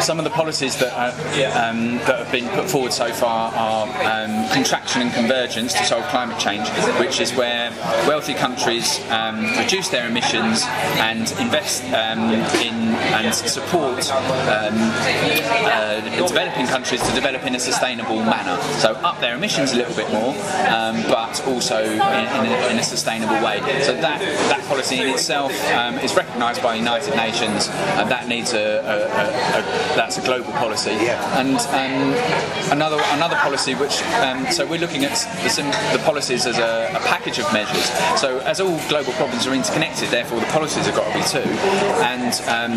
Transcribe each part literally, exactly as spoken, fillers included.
some of the policies that are, um, that have been put forward so far are um, contraction and convergence to solve climate change, which is where wealthy countries um, reduce their emissions and invest um, in and support um, uh, developing countries to develop in a sustainable manner. So up their emissions a little bit more, um, but also in, in, a, in a sustainable way. So that that policy in itself um, is recognised by the United Nations, and that needs a, a, a, a that's a global policy. Yeah. And um, another another policy which um, so we're looking at the, the policies as a, a package of measures. So as all global problems are interconnected, therefore the policies have got to be too. And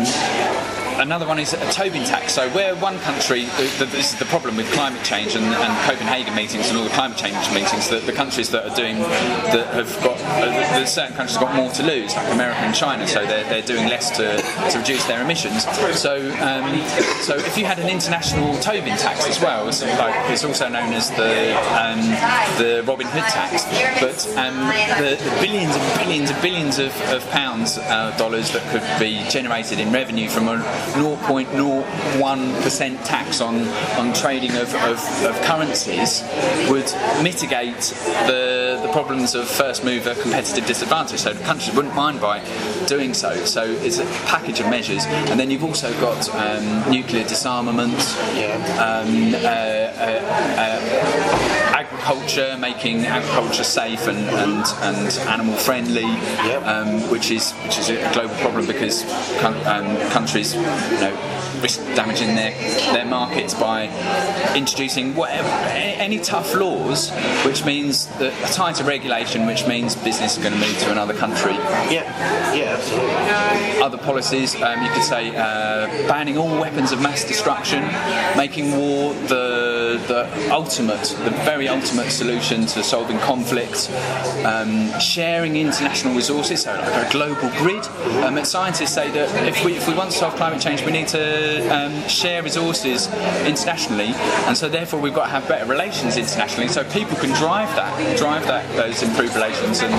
um, another one is a Tobin tax. So where one country, the, the, this is the problem with climate change and, and Copenhagen meetings and all the climate change meetings, that the countries that are doing, that have got, uh, the certain countries have got more to lose, like America and China, so they're, they're doing less to, to reduce their emissions. So um, so if you had an international Tobin tax as well, it's, like, it's also known as the um, the Robin Hood tax, but um, the, the billions and billions and billions of, of pounds, uh, dollars that could be generated in revenue from a zero point zero one percent tax on, on trading of, of, of currencies would mitigate the, the problems of first mover competitive disadvantage. So the countries wouldn't mind by doing so. So it's a package of measures. And then you've also got um, nuclear disarmament, yeah. um, uh, uh, uh, agriculture, making agriculture safe and, and, and animal friendly, yep. um, which is which is a global problem because um, countries, you know, risk damaging their their markets by introducing whatever any tough laws, which means that a tighter regulation, which means business is going to move to another country. Yeah, yeah, absolutely. Other policies, um, you could say, uh, banning all weapons of mass destruction, making war the the ultimate, the very ultimate solution to solving conflict, um, sharing international resources, so like a global grid. Um, scientists say that if we if we want to solve climate change, we need to um, share resources internationally, and so therefore we've got to have better relations internationally, so people can drive that, drive that those improved relations, and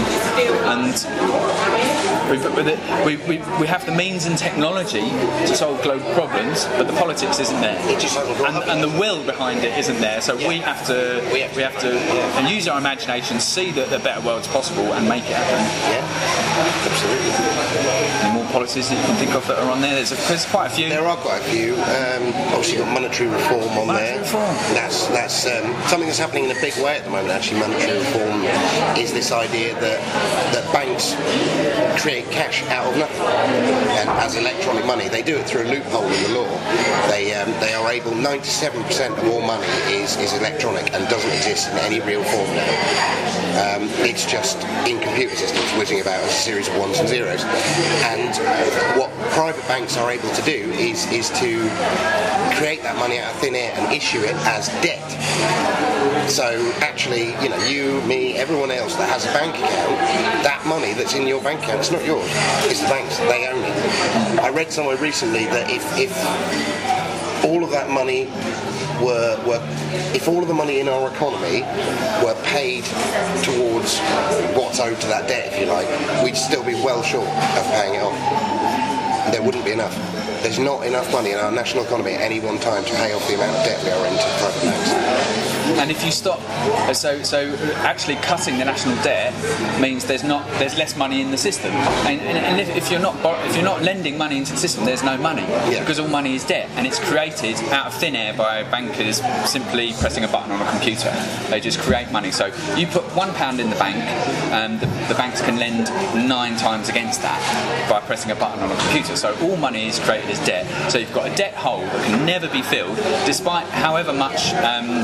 and we we we we have the means and technology to solve global problems, but the politics isn't there, it just and, and the will behind it isn't there. So yeah. we have to we have to, we have to yeah. and use our imagination, see that a better world's possible, and make it happen. Yeah, absolutely. Any more policies that you can think of that are on there? There's, a, there's quite a few. There are quite a few. Um, obviously, you've got monetary reform on monetary there. Reform. That's that's um, something that's happening in a big way at the moment. Actually, monetary reform is this idea that that banks create cash out of nothing, and as electronic money, they do it through a loophole in the law. They um, they are able. ninety-seven percent of all money is is electronic and doesn't exist in any real form now. Um, it's just in computer systems whizzing about as a series of ones and zeros. And what private banks are able to do is is to create that money out of thin air and issue it as debt. So actually, you know, you, me, everyone else that has a bank account, that money that's in your bank account, it's not yours. It's the banks. They own it. I read somewhere recently that if if all of that money were, were if all of the money in our economy were paid towards what's owed to that debt, if you like, we'd still be well short of paying it off. There wouldn't be enough. There's not enough money in our national economy at any one time to pay off the amount of debt we are into private banks. And if you stop, so so actually cutting the national debt means there's not there's less money in the system, and, and, and if, if you're not if you're not lending money into the system, there's no money, yeah. because all money is debt, and it's created out of thin air by bankers simply pressing a button on a computer. They just create money. So you put one pound in the bank, um, the, the banks can lend nine times against that by pressing a button on a computer. So all money is created as debt. So you've got a debt hole that can never be filled, despite however much. Um,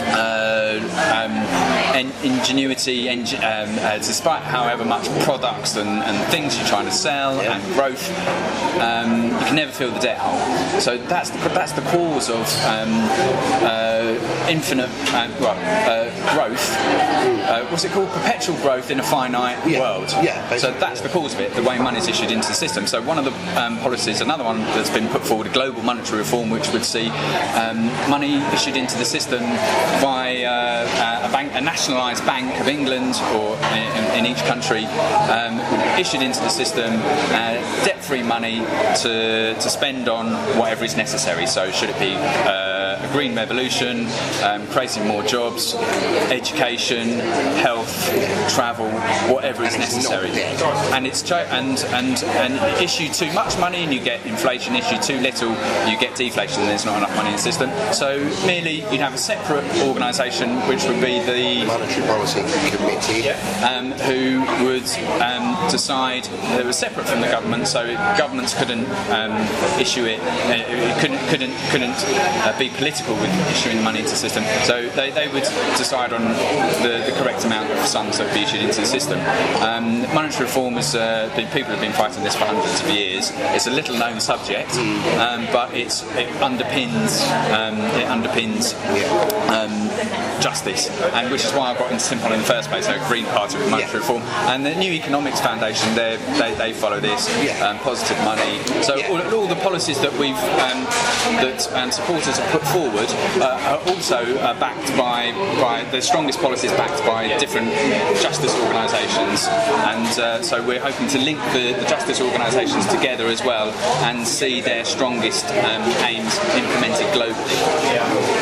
Uh, um, en- ingenuity, en- um, uh, despite however much products and, and things you're trying to sell yeah. and growth, um, you can never fill the debt hole. So that's the, that's the cause of um, uh, infinite uh, well, uh, growth. Uh, what's it called? Perpetual growth in a finite yeah. world. Yeah. So that's the cause of it. The way money is issued into the system. So one of the um, policies, another one that's been put forward, a global monetary reform, which would see um, money issued into the system by uh, a bank, a nationalised Bank of England, or in, in each country, um, issued into the system, uh, debt-free money to to spend on whatever is necessary. So should it be uh, a green revolution, um, creating more jobs, education, health, travel, whatever is necessary. And it's cho- and and and issue too much money and you get inflation. Issue too little, you get deflation. And there's not enough money in the system. So merely you'd have a separate organisation, which would be the Monetary Policy Committee, um, who would um, decide. It was separate from the government, so governments couldn't um, issue it. Uh, it couldn't couldn't couldn't uh, be political with issuing money into the system. So they, they would decide on the, the correct amount of sums that would be issued into the system. Um, monetary reform is uh, been, people have been fighting this for hundreds of years. It's a little known subject, um, but it's it underpins um, it underpins um, justice, and which is why I got into Simple in the first place. So Green Party with monetary reform, and the New Economics Foundation, they they follow this. Um, positive money. So all, all the policies that we've um, that um, supporters have put forward uh, are also uh, backed by by the strongest policies backed by different justice organisations, and uh, so we're hoping to link the, the justice organisations together as well and see their strongest um, aims implemented globally.